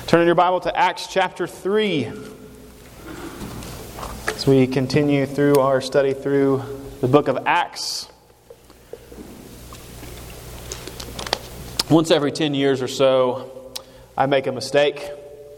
Turn in your Bible to Acts chapter 3 as we continue through our study through the book of Acts. Once every 10 years or so, I make a mistake.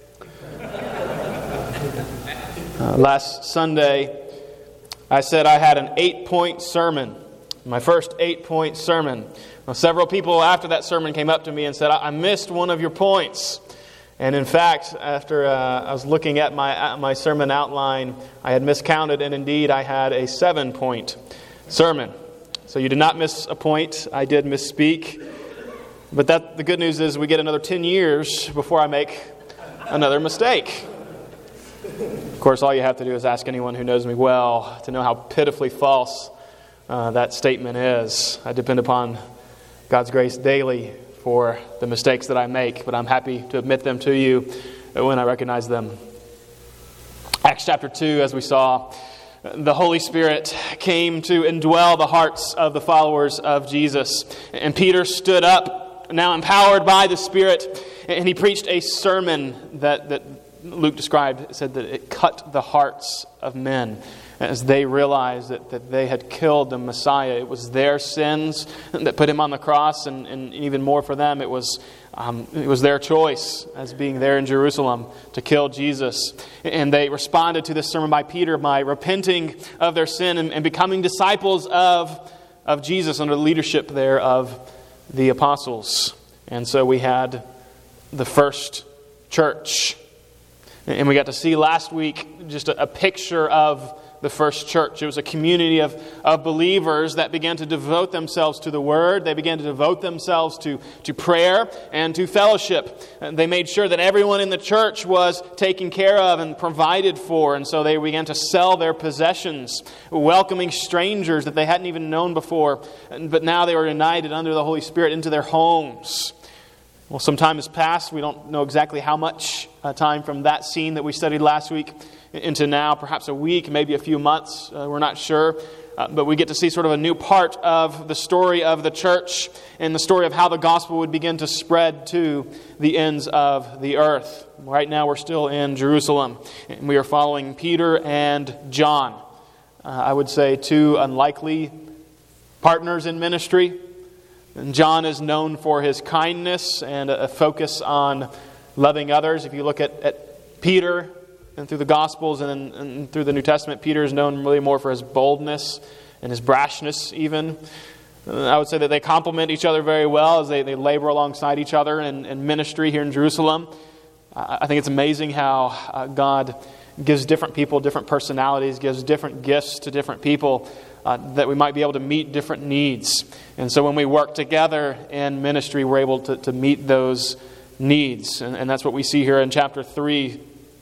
Last Sunday, I said I had an 8-point sermon, my first 8-point sermon. Now, several people after that sermon came up to me and said, I missed one of your points. And in fact, after I was looking at my sermon outline, I had miscounted, and indeed I had a 7-point sermon. So you did not miss a point. I did misspeak. But the good news is we get another 10 years before I make another mistake. Of course, all you have to do is ask anyone who knows me well to know how pitifully false that statement is. I depend upon God's grace daily for the mistakes that I make, but I'm happy to admit them to you when I recognize them. Acts chapter 2, as we saw, the Holy Spirit came to indwell the hearts of the followers of Jesus. And Peter stood up, now empowered by the Spirit, and he preached a sermon that Luke described. It said that it cut the hearts of men as they realized that they had killed the Messiah. It was their sins that put him on the cross, and even more for them, it was their choice as being there in Jerusalem to kill Jesus. And they responded to this sermon by Peter by repenting of their sin and becoming disciples of Jesus under the leadership there of the apostles. And so we had the first church. And we got to see last week just a picture of the first church. It was a community of believers that began to devote themselves to the Word. They began to devote themselves to prayer and to fellowship. And they made sure that everyone in the church was taken care of and provided for. And so they began to sell their possessions, welcoming strangers that they hadn't even known before. But now they were united under the Holy Spirit into their homes. Well, some time has passed. We don't know exactly how much time from that scene that we studied last week into now, perhaps a week, maybe a few months. We're not sure. But we get to see sort of a new part of the story of the church and the story of how the gospel would begin to spread to the ends of the earth. Right now we're still in Jerusalem, and we are following Peter and John. I would say two unlikely partners in ministry. And John is known for his kindness and a focus on loving others. If you look at Peter and through the Gospels and through the New Testament, Peter is known really more for his boldness and his brashness even. I would say that they complement each other very well as they labor alongside each other in ministry here in Jerusalem. I think it's amazing how God gives different people different personalities, gives different gifts to different people, that we might be able to meet different needs. And so when we work together in ministry, we're able to meet those needs. And that's what we see here in chapter 3,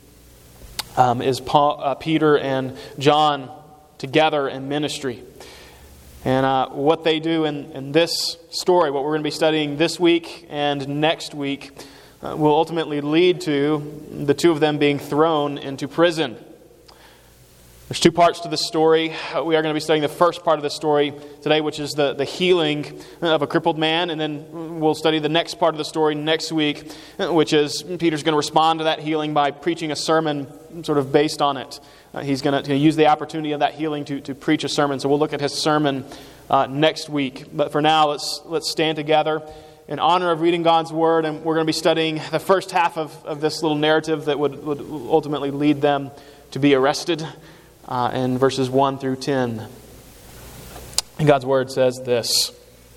is Peter and John together in ministry. And what they do in this story, what we're going to be studying this week and next week, will ultimately lead to the two of them being thrown into prison. There's two parts to the story. We are going to be studying the first part of the story today, which is the healing of a crippled man. And then we'll study the next part of the story next week, which is Peter's going to respond to that healing by preaching a sermon sort of based on it. He's going to use the opportunity of that healing to preach a sermon. So we'll look at his sermon next week. But for now, let's stand together in honor of reading God's Word. And we're going to be studying the first half of this little narrative that would ultimately lead them to be arrested. In verses 1 through 10. And God's Word says this.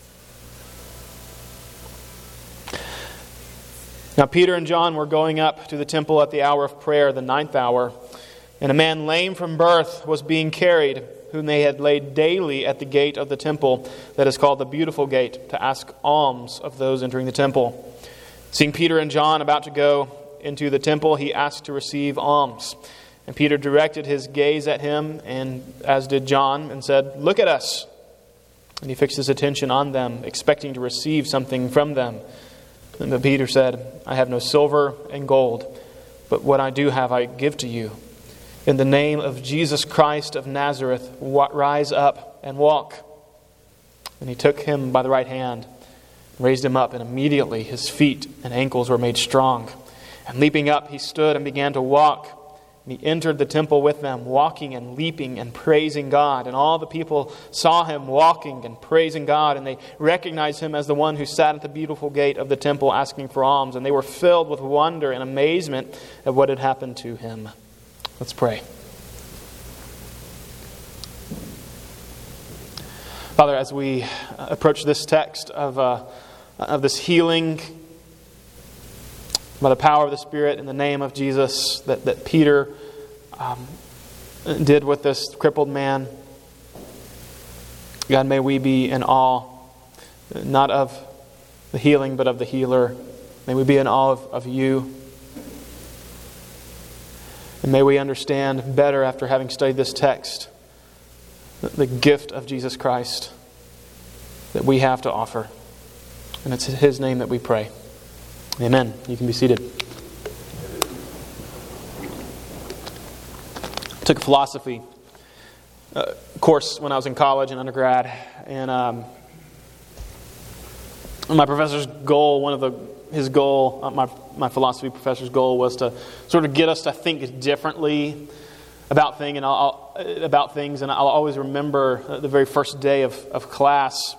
Now Peter and John were going up to the temple at the hour of prayer, the 9th hour, and a man lame from birth was being carried, whom they had laid daily at the gate of the temple that is called the Beautiful Gate, to ask alms of those entering the temple. Seeing Peter and John about to go into the temple, he asked to receive alms. And Peter directed his gaze at him, and as did John, and said, "Look at us." And he fixed his attention on them, expecting to receive something from them. But Peter said, "I have no silver and gold, but what I do have I give to you. In the name of Jesus Christ of Nazareth, rise up and walk." And he took him by the right hand, raised him up, and immediately his feet and ankles were made strong. And leaping up, he stood and began to walk. And he entered the temple with them, walking and leaping and praising God. And all the people saw him walking and praising God, and they recognized him as the one who sat at the beautiful gate of the temple asking for alms. And they were filled with wonder and amazement at what had happened to him. Let's pray. Father, as we approach this text of this healing by the power of the Spirit in the name of Jesus that Peter did with this crippled man, God, may we be in awe, not of the healing, but of the healer. May we be in awe of you. And may we understand better after having studied this text the gift of Jesus Christ that we have to offer. And it's in His name that we pray. Amen. You can be seated. I took a philosophy course when I was in college and undergrad, and my professor's goal, my philosophy professor's goal was to sort of get us to think differently about things, and I'll always remember the very first day of class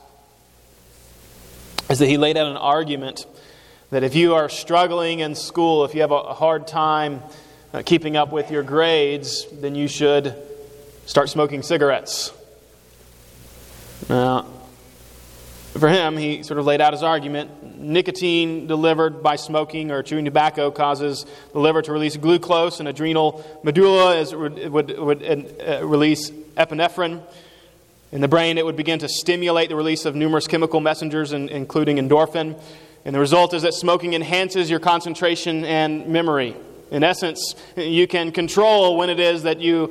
is that he laid out an argument that if you are struggling in school, if you have a hard time keeping up with your grades, then you should start smoking cigarettes. Now, for him, he sort of laid out his argument. Nicotine delivered by smoking or chewing tobacco causes the liver to release glucose, and adrenal medulla would release epinephrine. In the brain, it would begin to stimulate the release of numerous chemical messengers, including endorphin. And the result is that smoking enhances your concentration and memory. In essence, you can control when it is that you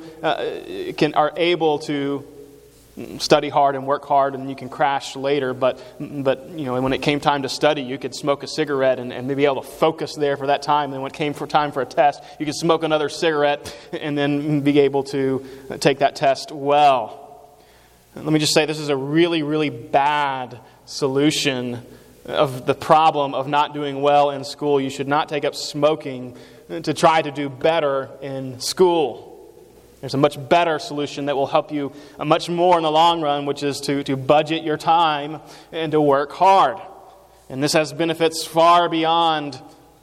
are able to study hard and work hard, and you can crash later. But when it came time to study, you could smoke a cigarette and be able to focus there for that time. And when it came for time for a test, you could smoke another cigarette and then be able to take that test well. Let me just say, this is a really, really bad solution of the problem of not doing well in school. You should not take up smoking to try to do better in school. There's a much better solution that will help you much more in the long run, which is to budget your time and to work hard. And this has benefits far beyond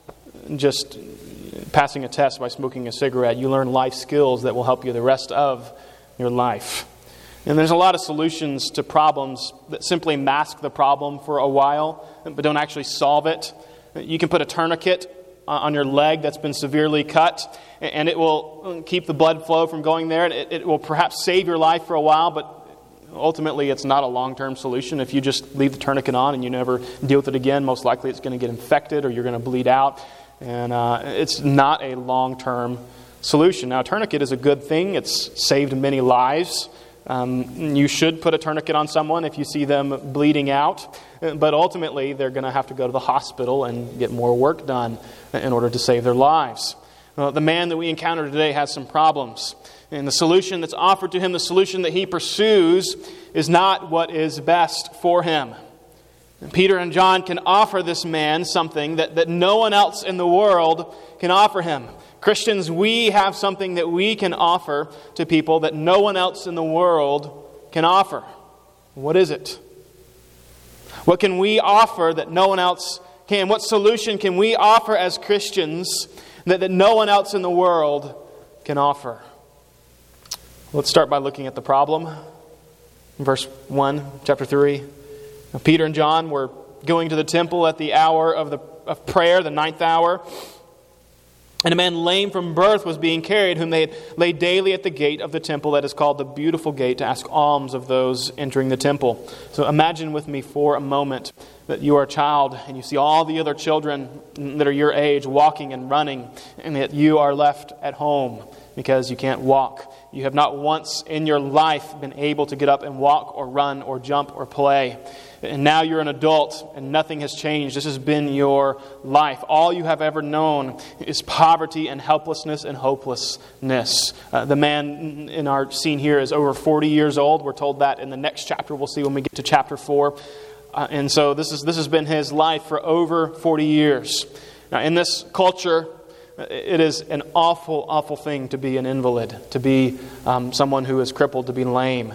just passing a test by smoking a cigarette. You learn life skills that will help you the rest of your life. And there's a lot of solutions to problems that simply mask the problem for a while, but don't actually solve it. You can put a tourniquet on your leg that's been severely cut, and it will keep the blood flow from going there. And it will perhaps save your life for a while, but ultimately it's not a long-term solution. If you just leave the tourniquet on and you never deal with it again, most likely it's going to get infected or you're going to bleed out. And it's not a long-term solution. Now, a tourniquet is a good thing. It's saved many lives. You should put a tourniquet on someone if you see them bleeding out, but ultimately they're going to have to go to the hospital and get more work done in order to save their lives. The man that we encounter today has some problems, and the solution that's offered to him, the solution that he pursues, is not what is best for him. And Peter and John can offer this man something that no one else in the world can offer him. Christians, we have something that we can offer to people that no one else in the world can offer. What is it? What can we offer that no one else can? What solution can we offer as Christians that no one else in the world can offer? Let's start by looking at the problem. Verse 1, chapter 3. Now, Peter and John were going to the temple at the hour of prayer, the 9th hour. And a man lame from birth was being carried, whom they had laid daily at the gate of the temple that is called the Beautiful Gate, to ask alms of those entering the temple. So imagine with me for a moment that you are a child and you see all the other children that are your age walking and running, and that you are left at home because you can't walk. You have not once in your life been able to get up and walk or run or jump or play. And now you're an adult and nothing has changed. This has been your life. All you have ever known is poverty and helplessness and hopelessness. The man in our scene here is over 40 years old. We're told that in the next chapter. We'll see when we get to chapter 4. And so this has been his life for over 40 years. Now, in this culture, it is an awful, awful thing to be an invalid, to be someone who is crippled, to be lame.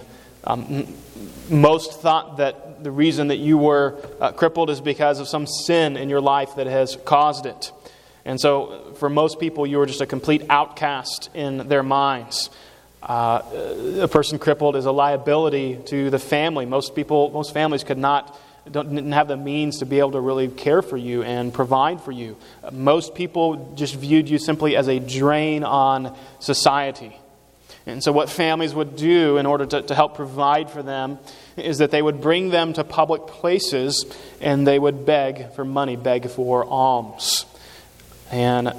Most thought that the reason that you were crippled is because of some sin in your life that has caused it. And so for most people, you were just a complete outcast in their minds. A person crippled is a liability to the family. Most families didn't have the means to be able to really care for you and provide for you. Most people just viewed you simply as a drain on society. And so what families would do in order to help provide for them is that they would bring them to public places and they would beg for money, beg for alms. And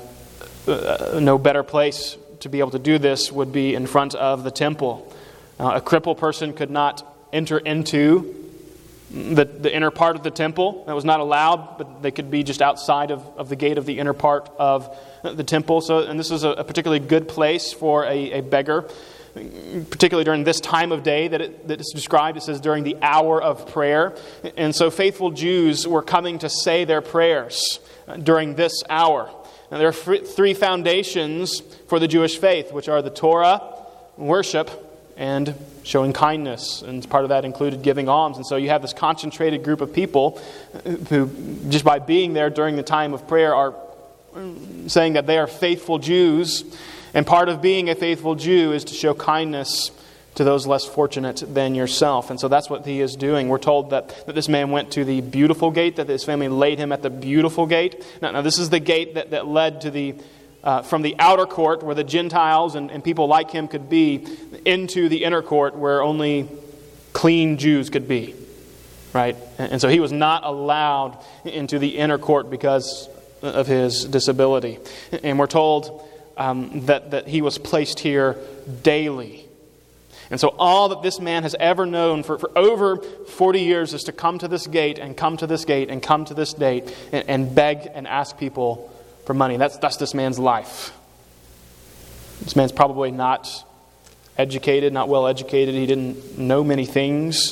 no better place to be able to do this would be in front of the temple. A crippled person could not enter into the inner part of the temple. That was not allowed, but they could be just outside of the gate of the inner part of the temple. And this is a particularly good place for a beggar, particularly during this time of day that it's described. It says during the hour of prayer. And so faithful Jews were coming to say their prayers during this hour. Now, there are three foundations for the Jewish faith, which are the Torah, worship, and showing kindness. And part of that included giving alms. And so you have this concentrated group of people who, just by being there during the time of prayer, are saying that they are faithful Jews. And part of being a faithful Jew is to show kindness to those less fortunate than yourself. And so that's what he is doing. We're told that this man went to the beautiful gate, that his family laid him at the beautiful gate. Now this is the gate that led to from the outer court where the Gentiles and people like him could be, into the inner court where only clean Jews could be. Right? And so he was not allowed into the inner court because of his disability. And we're told that he was placed here daily. And so all that this man has ever known for over 40 years is to come to this gate and come to this gate and come to this date and beg and ask people for money. That's this man's life. This man's probably not educated, not well educated. He didn't know many things.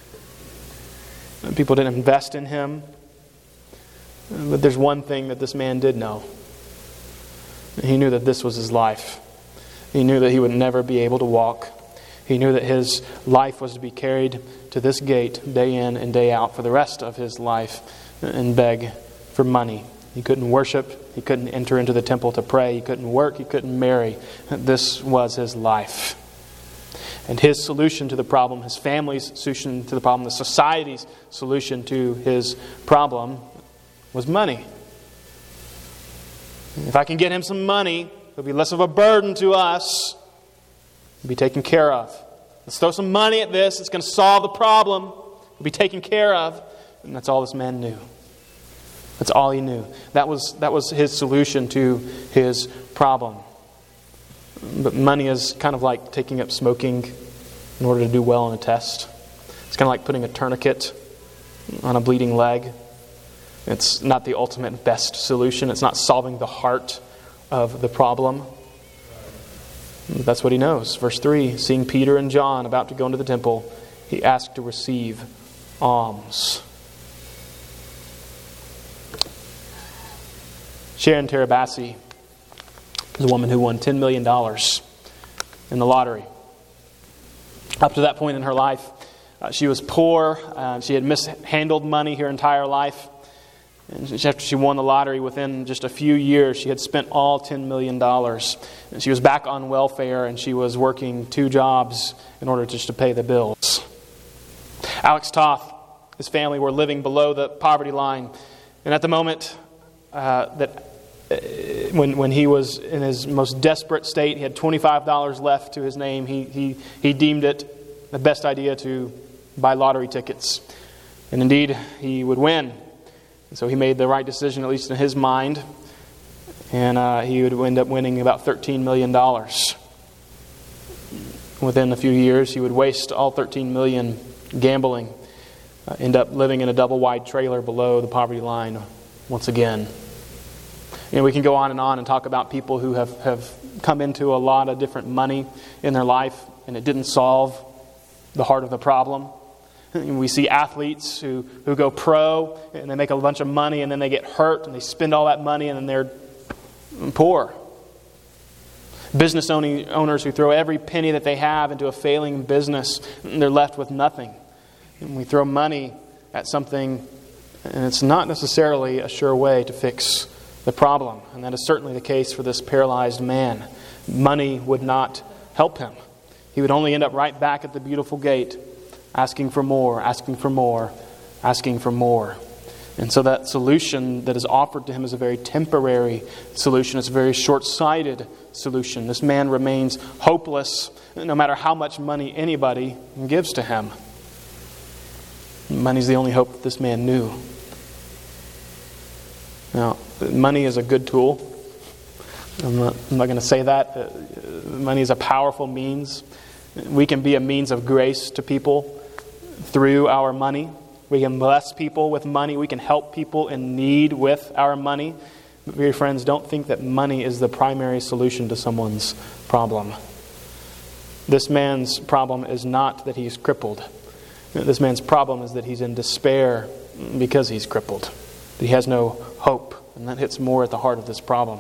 People didn't invest in him. But there's one thing that this man did know. He knew that this was his life. He knew that he would never be able to walk. He knew that his life was to be carried to this gate day in and day out for the rest of his life and beg for money. He couldn't worship. He couldn't enter into the temple to pray. He couldn't work. He couldn't marry. This was his life. And his solution to the problem, his family's solution to the problem, the society's solution to his problem was money. If I can get him some money, it'll be less of a burden to us. It'll be taken care of. Let's throw some money at this. It's going to solve the problem. It'll be taken care of. And that's all this man knew. That's all he knew. That was his solution to his problem. But money is kind of like taking up smoking in order to do well on a test. It's kind of like putting a tourniquet on a bleeding leg. It's not the ultimate best solution. It's not solving the heart of the problem. That's what he knows. Verse 3, seeing Peter and John about to go into the temple, he asked to receive alms. Sharon Terabassi is a woman who won $10 million in the lottery. Up to that point in her life, she was poor. She had mishandled money her entire life. And after she won the lottery, within just a few years, she had spent all $10 million. And she was back on welfare, and she was working 2 jobs in order just to pay the bills. Alex Toth, his family were living below the poverty line. And at the moment when he was in his most desperate state, he had $25 left to his name. He deemed it the best idea to buy lottery tickets. And indeed, he would win. And so he made the right decision, at least in his mind. And he would end up winning about $13 million. Within a few years, he would waste all $13 million gambling. End up living in a double-wide trailer below the poverty line once again. We can go on and talk about people who have come into a lot of different money in their life, and it didn't solve the heart of the problem. We see athletes who go pro, and they make a bunch of money, and then they get hurt, and they spend all that money, and then they're poor. Business owners who throw every penny that they have into a failing business, and they're left with nothing. And we throw money at something, and it's not necessarily a sure way to fix the problem. And that is certainly the case for this paralyzed man. Money would not help him. He would only end up right back at the beautiful gate, asking for more, asking for more, asking for more. And so that solution that is offered to him is a very temporary solution. It's a very short-sighted solution. This man remains hopeless no matter how much money anybody gives to him. Money's the only hope that this man knew. Now, money is a good tool. I'm not going to say that. Money is a powerful means. We can be a means of grace to people through our money. We can bless people with money. We can help people in need with our money. But dear friends, don't think that money is the primary solution to someone's problem. This man's problem is not that he's crippled. This man's problem is that he's in despair because he's crippled. That he has no hope. And that hits more at the heart of this problem.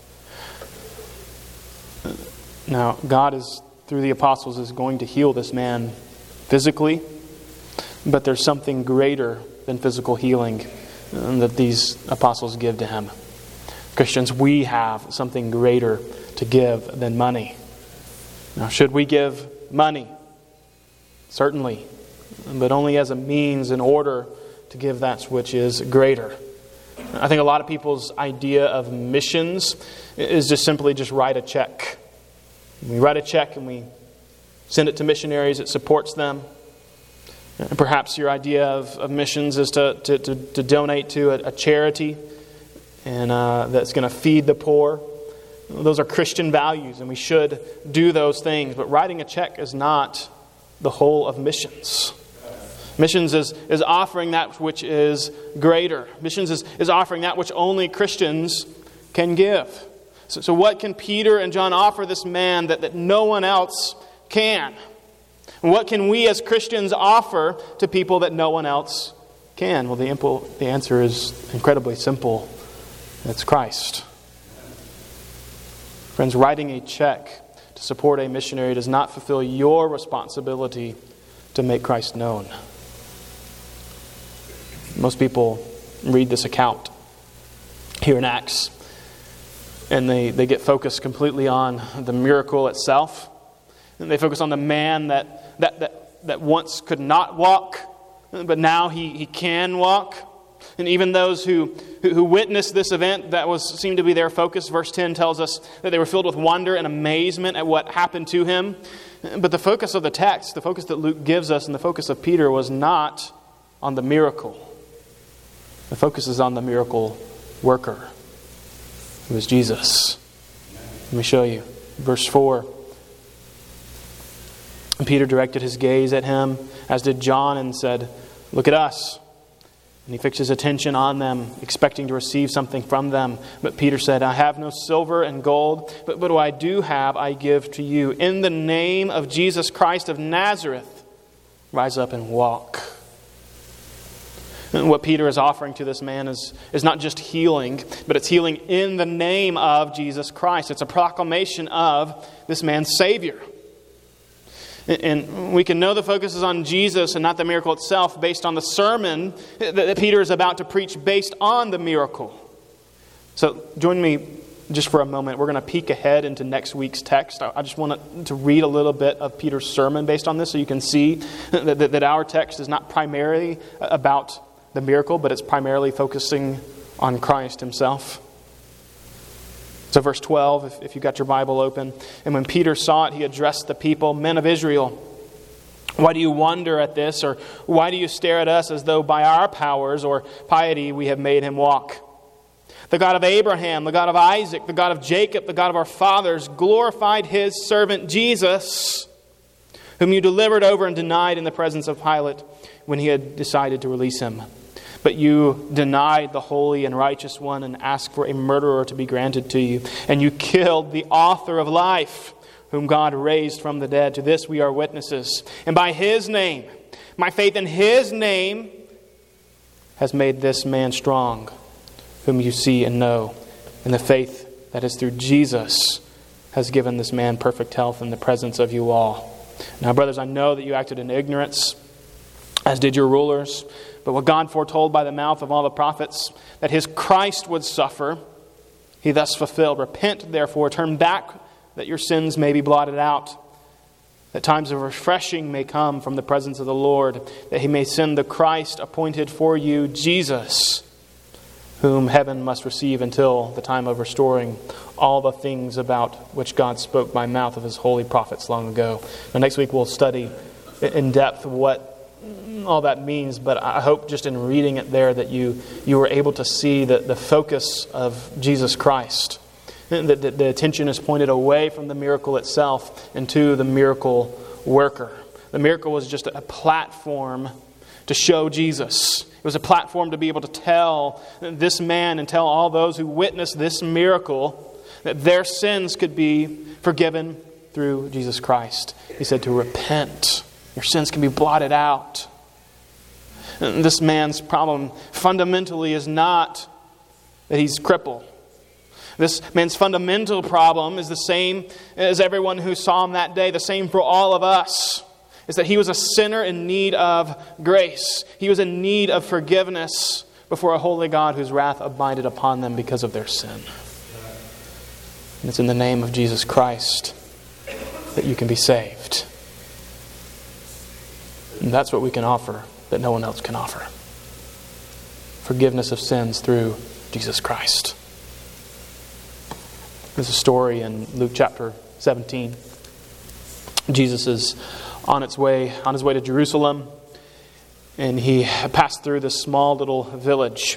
Now, God is, through the apostles, is going to heal this man physically. But there's something greater than physical healing that these apostles give to him. Christians, we have something greater to give than money. Now, should we give money? Certainly. But only as a means in order to give that which is greater. I think a lot of people's idea of missions is just simply write a check. We write a check and we send it to missionaries. It supports them. And perhaps your idea of missions is to donate to a charity and that's going to feed the poor. Those are Christian values, and we should do those things. But writing a check is not the whole of missions. Missions is offering that which is greater. Missions is offering that which only Christians can give. So what can Peter and John offer this man that no one else can? What can we as Christians offer to people that no one else can? Well, the answer is incredibly simple. It's Christ. Friends, writing a check to support a missionary does not fulfill your responsibility to make Christ known. Most people read this account here in Acts, and they get focused completely on the miracle itself. And they focus on the man that once could not walk, but now he can walk. And even those who witnessed this event, seemed to be their focus. Verse 10 tells us that they were filled with wonder and amazement at what happened to him. But the focus of the text, the focus that Luke gives us, and the focus of Peter was not on the miracle. The focus is on the miracle worker, who is Jesus. Let me show you. Verse 4. And Peter directed his gaze at him, as did John, and said, "Look at us." And he fixed his attention on them, expecting to receive something from them. But Peter said, "I have no silver and gold, but what I do have I give to you. In the name of Jesus Christ of Nazareth, rise up and walk." And what Peter is offering to this man is not just healing, but it's healing in the name of Jesus Christ. It's a proclamation of this man's Savior. And we can know the focus is on Jesus and not the miracle itself based on the sermon that Peter is about to preach based on the miracle. So join me just for a moment. We're going to peek ahead into next week's text. I just want to read a little bit of Peter's sermon based on this so you can see that our text is not primarily about the miracle, but it's primarily focusing on Christ himself. So verse 12, if you got your Bible open. "And when Peter saw it, he addressed the people, 'Men of Israel, why do you wonder at this? Or why do you stare at us as though by our powers or piety we have made him walk? The God of Abraham, the God of Isaac, the God of Jacob, the God of our fathers, glorified his servant Jesus, whom you delivered over and denied in the presence of Pilate when he had decided to release him. But you denied the holy and righteous one and asked for a murderer to be granted to you. And you killed the author of life, whom God raised from the dead. To this we are witnesses. And by his name, my faith in his name has made this man strong, whom you see and know, and the faith that is through Jesus, has given this man perfect health in the presence of you all. Now, brothers, I know that you acted in ignorance, as did your rulers. But what God foretold by the mouth of all the prophets, that his Christ would suffer, he thus fulfilled. Repent, therefore, turn back, that your sins may be blotted out, that times of refreshing may come from the presence of the Lord, that he may send the Christ appointed for you, Jesus, whom heaven must receive until the time of restoring all the things about which God spoke by mouth of his holy prophets long ago. Now, next week we'll study in depth what all that means, but I hope just in reading it there that you were able to see the focus of Jesus Christ. That the attention is pointed away from the miracle itself and to the miracle worker. The miracle was just a platform to show Jesus. It was a platform to be able to tell this man and tell all those who witnessed this miracle that their sins could be forgiven through Jesus Christ. He said to repent. Your sins can be blotted out. And this man's problem fundamentally is not that he's crippled. This man's fundamental problem is the same as everyone who saw him that day, the same for all of us, is that he was a sinner in need of grace. He was in need of forgiveness before a holy God whose wrath abided upon them because of their sin. And it's in the name of Jesus Christ that you can be saved. And that's what we can offer that no one else can offer. Forgiveness of sins through Jesus Christ. There's a story in Luke chapter 17. Jesus is on his way to Jerusalem, and he passed through this small little village.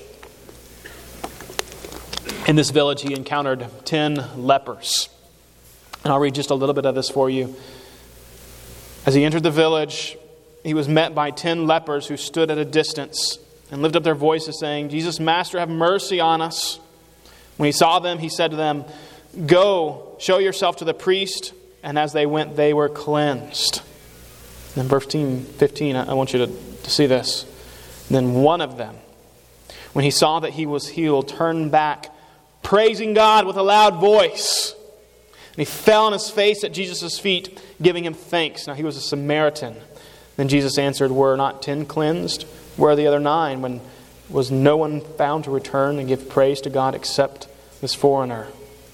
In this village, he encountered 10 lepers. And I'll read just a little bit of this for you. As he entered the village, he was met by 10 lepers who stood at a distance and lifted up their voices, saying, "Jesus, Master, have mercy on us." When he saw them, he said to them, "Go, show yourself to the priest." And as they went, they were cleansed. And then verse 15, I want you to see this. Then one of them, when he saw that he was healed, turned back, praising God with a loud voice. And he fell on his face at Jesus' feet, giving him thanks. Now he was a Samaritan. Then Jesus answered, "Were not 10 cleansed? Where are the other 9? When was no one found to return and give praise to God except this foreigner?"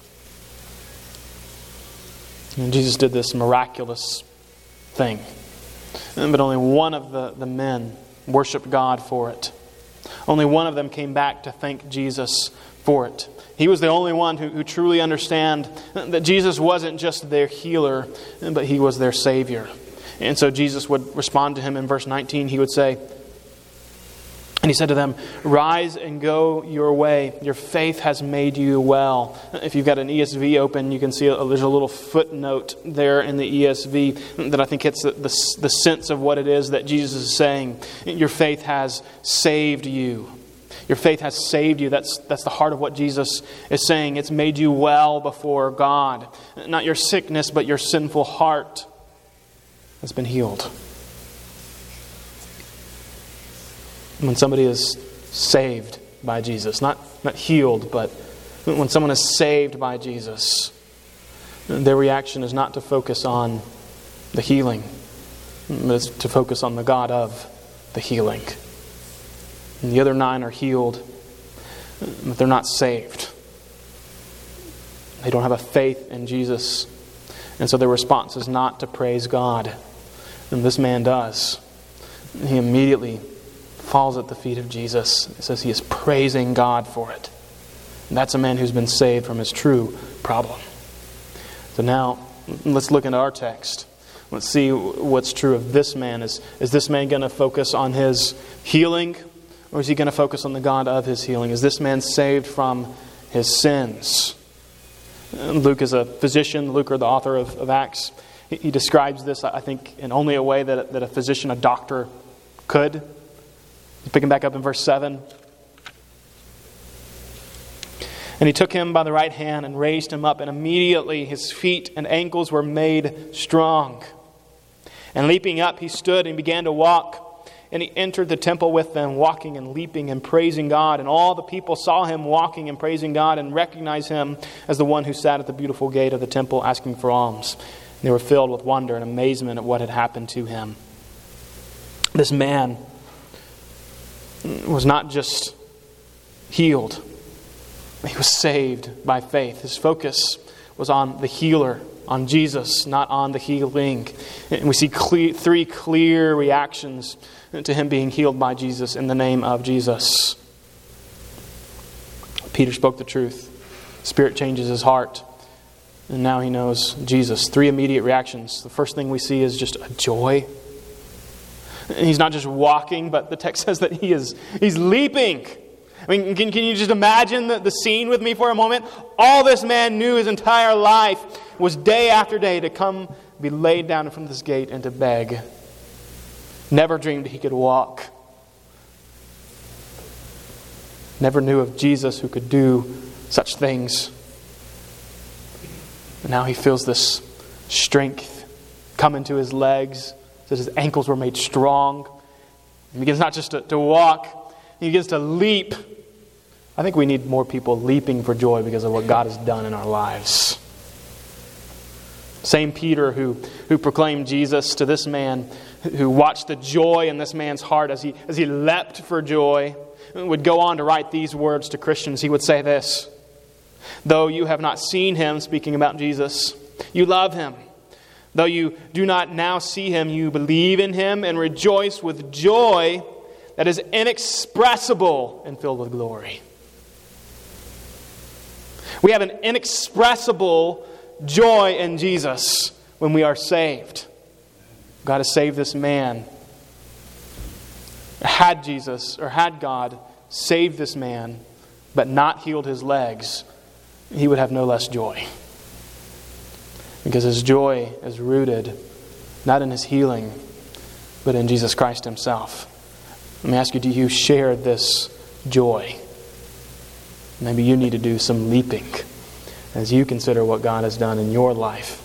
And Jesus did this miraculous thing. But only one of the men worshiped God for it. Only one of them came back to thank Jesus for it. He was the only one who truly understand that Jesus wasn't just their healer, but he was their Savior. And so Jesus would respond to him in verse 19. He would say, and he said to them, "Rise and go your way. Your faith has made you well." If you've got an ESV open, you can see there's a little footnote there in the ESV that I think hits the sense of what it is that Jesus is saying. Your faith has saved you. Your faith has saved you. That's the heart of what Jesus is saying. It's made you well before God. Not your sickness, but your sinful heart has been healed. When somebody is saved by Jesus, not healed, but when someone is saved by Jesus, their reaction is not to focus on the healing, but it's to focus on the God of the healing. And the other 9 are healed, but they're not saved. They don't have a faith in Jesus. And so their response is not to praise God. And this man does. He immediately falls at the feet of Jesus. It says he is praising God for it. And that's a man who's been saved from his true problem. So now, let's look into our text. Let's see what's true of this man. Is this man going to focus on his healing? Or is he going to focus on the God of his healing? Is this man saved from his sins? Luke is a physician. Luke, the author of Acts, he describes this, I think, in only a way that a physician, a doctor, could. Picking back up in verse 7. "And he took him by the right hand and raised him up, and immediately his feet and ankles were made strong. And leaping up, he stood and began to walk, and he entered the temple with them, walking and leaping and praising God. And all the people saw him walking and praising God and recognized him as the one who sat at the beautiful gate of the temple asking for alms. And they were filled with wonder and amazement at what had happened to him. This man was not just healed. He was saved by faith. His focus was on the healer, on Jesus, not on the healing. And we see three clear reactions to him being healed by Jesus in the name of Jesus. Peter spoke the truth. Spirit changes his heart. And now he knows Jesus. 3 immediate reactions. The first thing we see is just a joy. And he's not just walking, but the text says that he's leaping. I mean, can you just imagine the scene with me for a moment? All this man knew his entire life was day after day to come, be laid down in front of this gate and to beg. Never dreamed he could walk. Never knew of Jesus who could do such things. And now he feels this strength come into his legs, that his ankles were made strong. He begins not just to walk, he begins to leap. I think we need more people leaping for joy because of what God has done in our lives. Same Peter who proclaimed Jesus to this man, who watched the joy in this man's heart as he leapt for joy, would go on to write these words to Christians. He would say this: though you have not seen him, speaking about Jesus, you love him. Though you do not now see him, you believe in him and rejoice with joy that is inexpressible and filled with glory. We have an inexpressible joy in Jesus when we are saved. God has saved this man. Had Jesus, or had God saved this man, but not healed his legs, he would have no less joy. Because his joy is rooted not in his healing, but in Jesus Christ himself. Let me ask you, do you share this joy? Maybe you need to do some leaping as you consider what God has done in your life.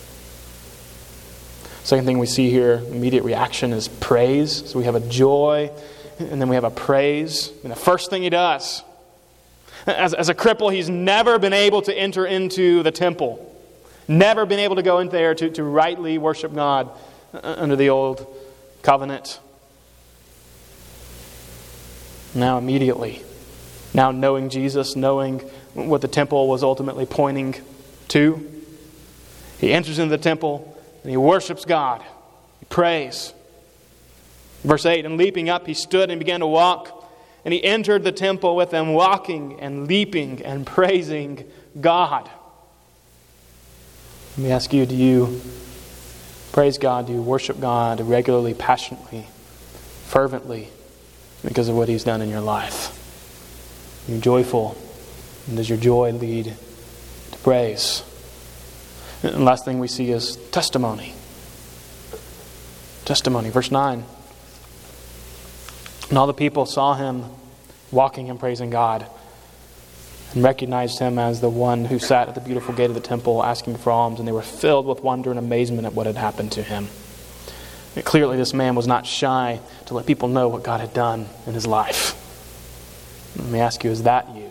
Second thing we see here, immediate reaction, is praise. So we have a joy, and then we have a praise. And the first thing he does, as a cripple, he's never been able to enter into the temple. Never been able to go in there to rightly worship God under the old covenant. Now immediately, now knowing Jesus, knowing what the temple was ultimately pointing to, he enters into the temple and he worships God. He prays. Verse 8, and leaping up, he stood and began to walk. And he entered the temple with them, walking and leaping and praising God. Let me ask you, do you praise God? Do you worship God regularly, passionately, fervently because of what he's done in your life? Are you joyful? And does your joy lead to praise? And the last thing we see is testimony. Testimony. Verse 9. And all the people saw him walking and praising God, and recognized him as the one who sat at the beautiful gate of the temple asking for alms, and they were filled with wonder and amazement at what had happened to him. And clearly this man was not shy to let people know what God had done in his life. Let me ask you, is that you?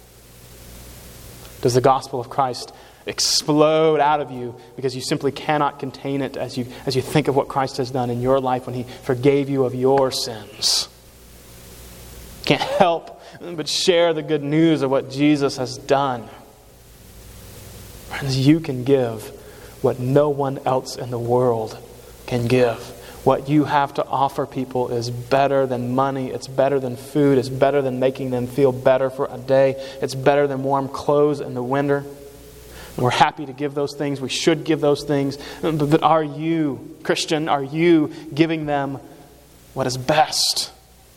Does the gospel of Christ explode out of you because you simply cannot contain it as you think of what Christ has done in your life when he forgave you of your sins? Can't help but share the good news of what Jesus has done. Friends, you can give what no one else in the world can give. What you have to offer people is better than money. It's better than food. It's better than making them feel better for a day. It's better than warm clothes in the winter. And we're happy to give those things. We should give those things. But are you, Christian, are you giving them what is best?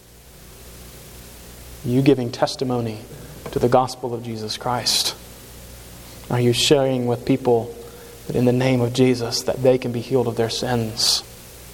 Are you giving testimony to the gospel of Jesus Christ? Are you sharing with people that in the name of Jesus that they can be healed of their sins?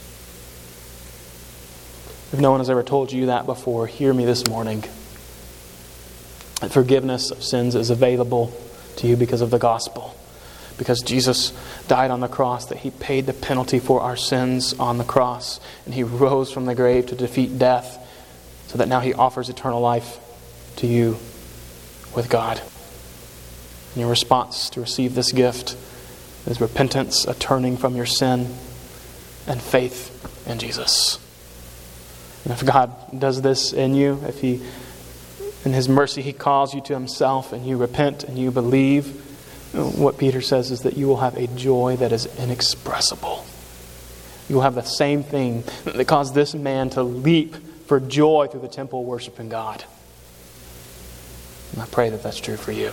If no one has ever told you that before, hear me this morning. That forgiveness of sins is available to you because of the gospel. because Jesus died on the cross, that He paid the penalty for our sins on the cross, and He rose from the grave to defeat death, so that now He offers eternal life to you with God. And your response to receive this gift is repentance, a turning from your sin, and faith in Jesus. And if God does this in you, if He, in His mercy, He calls you to Himself and you repent and you believe, what Peter says is that you will have a joy that is inexpressible. You will have the same thing that caused this man to leap for joy through the temple worshiping God. And I pray that that's true for you.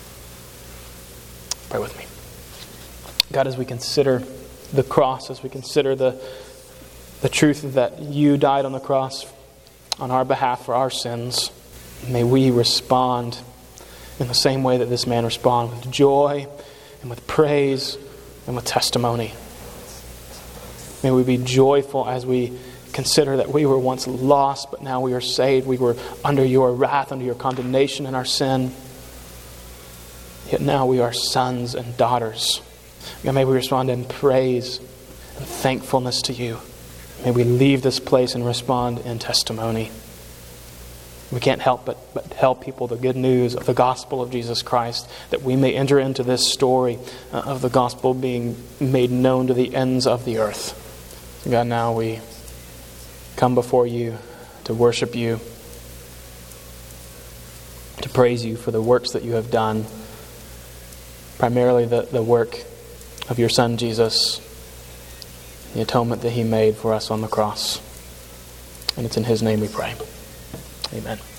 Pray with me. God, as we consider the cross, as we consider the truth that You died on the cross on our behalf for our sins, may we respond in the same way that this man responded, with joy and with praise and with testimony. May we be joyful as we consider that we were once lost, but now we are saved. We were under Your wrath, under Your condemnation in our sin. Yet now we are sons and daughters. God, may we respond in praise and thankfulness to You. May we leave this place and respond in testimony. We can't help but tell people the good news of the gospel of Jesus Christ, that we may enter into this story of the gospel being made known to the ends of the earth. God, now we come before You to worship You, to praise You for the works that You have done, primarily the work of Your Son Jesus, the atonement that He made for us on the cross. And it's in His name we pray. Amen.